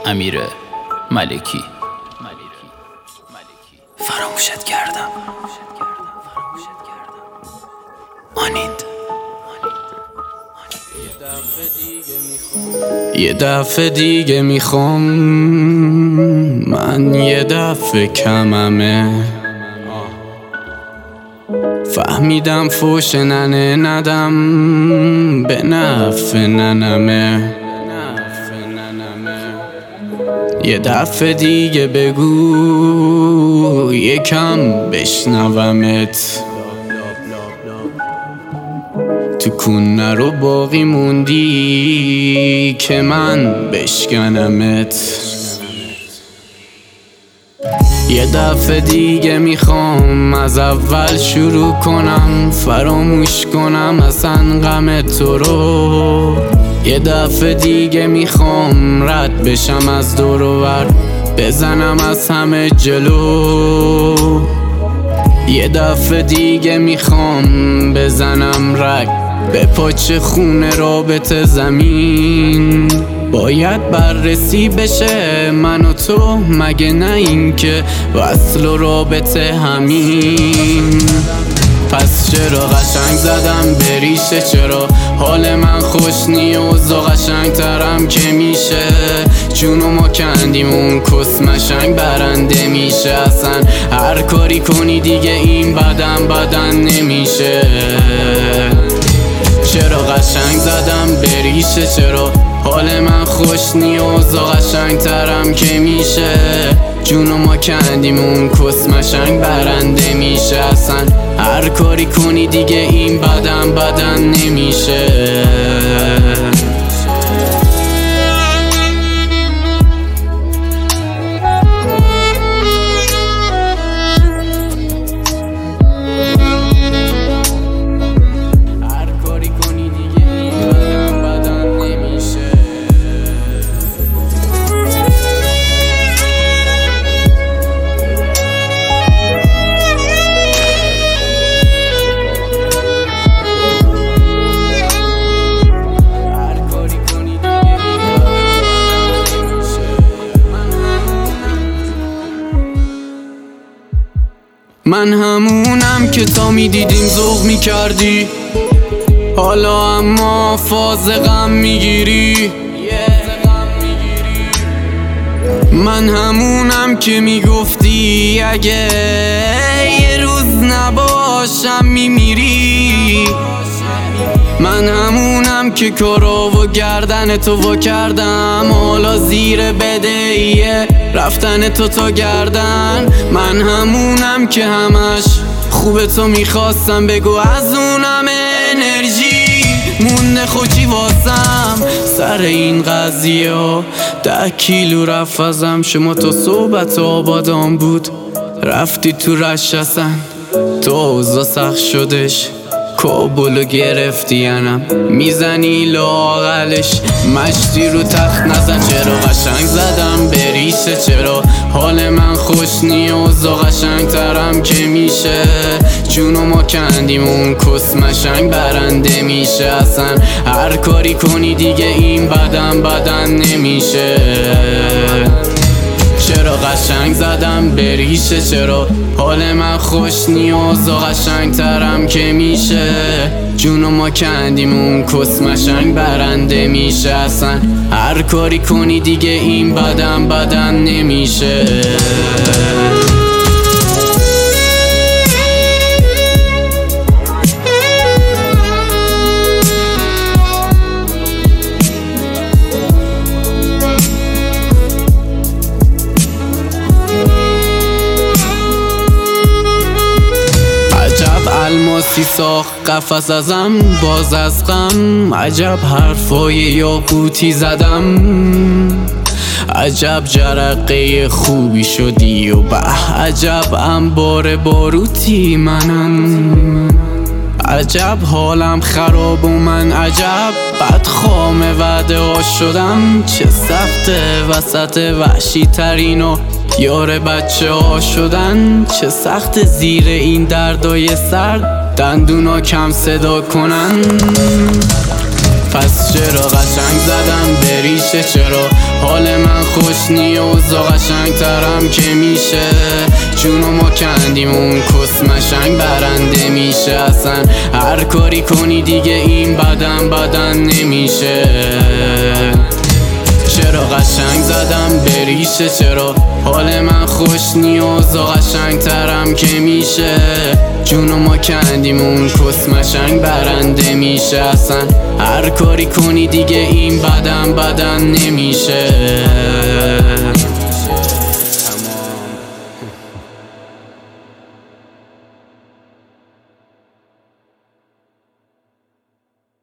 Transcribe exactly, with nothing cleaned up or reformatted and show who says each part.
Speaker 1: امیر ملکی. فراموشت کردم مانند یه دفعه دیگه میخوام، من یه دفعه کممه. فهمیدم فوش ننه ندم به نفع ننمه. یه دفعه دیگه بگو یکم بشنومت. تو کونه رو باقی موندی که من بشکنمت. یه دفعه دیگه میخوام از اول شروع کنم، فراموش کنم اصلا غم تو رو. یه دفعه دیگه میخوام رد بشم از دور و بر، بزنم از همه جلو. یه دفعه دیگه میخوام بزنم رگ به پاچه خونه رابطه زمین. باید بررسی بشه من و تو، مگه نه این که وصل و رابطه همین. پس چرا قشنگ زدم به ریشه، چرا حال من خوش نیاز و قشنگ ترم که میشه. جونو ما کندیم اون کس مشنگ برنده میشه. اصلا هر کاری کنی دیگه این بدن بدن نمیشه. چرا قشنگ زدم به ریشه، چرا حال من خوش نیاز و قشنگ ترم که میشه. جونو ما کندیم اون کس مشنگ برنده میشه. اصلا هر کاری کنی دیگه این بدن بدن نمیشه. من همونم که تا میدیدیم ذوق میکردی، حالا اما فاز غم میگیری. من همونم که میگفتی اگه یه روز نباشم میمیری. من همونم که کارا و گردن تو وا کردم، حالا زیر بدهیه رفتن تو تا گردن. من همونم که همش خوب تو میخواستم، بگو از اونم انرژی مونده خوشی واسم. سر این قضیه ها ده کیلو رفت ازم. شما تا صحبت آبادان بود رفتی تو رشتن، تو اوضاع سخت شدش کابلو گرفتی انم میزنی لاغلش. مشتی رو تخت نزن. چرا قشنگ زدم به ریشه، چرا حال من خوش نیاز و قشنگ ترم که میشه. جونو ما کندیم اون کس مشنگ برنده میشه. اصلا هر کاری کنی دیگه این بدن بدن نمیشه. چرا قشنگ زدم به ریشه، چرا حال من خوش نیاز و قشنگ ترم که میشه. جونو ما کندیم اون کس مشنگ برنده میشه. اصلا هر کاری کنی دیگه این بدن بدن نمیشه. الماسی ساخت قفس ازم باز از غم. عجب حرفای یاقوتی زدم، عجب جرقه خوبی شدی و به عجب انبار باروتی منم. عجب حالم خراب و من عجب بدخوام وعده ها شدم. چه سخته وسط وحشی ترین و یار بچه ها شدن. چه سخت زیر این دردای سرد دندونا کم صدا کنن. پس چرا قشنگ زدم به بریشه. چرا حال من خوش نی اوضاع قشنگ ترم که میشه. جونو ما کندیم اون کس مشنگ برنده میشه. اصلا هر کاری کنی دیگه این بدن بدن نمیشه. چرا قشنگ زدم بریشه. چرا حال من خوش نی اوضاع قشنگ ترم که میشه. جونو ما کندیم اون کس مشنگ برنده میشه. اصلا هر کاری کنی دیگه این بدن بدن نمیشه.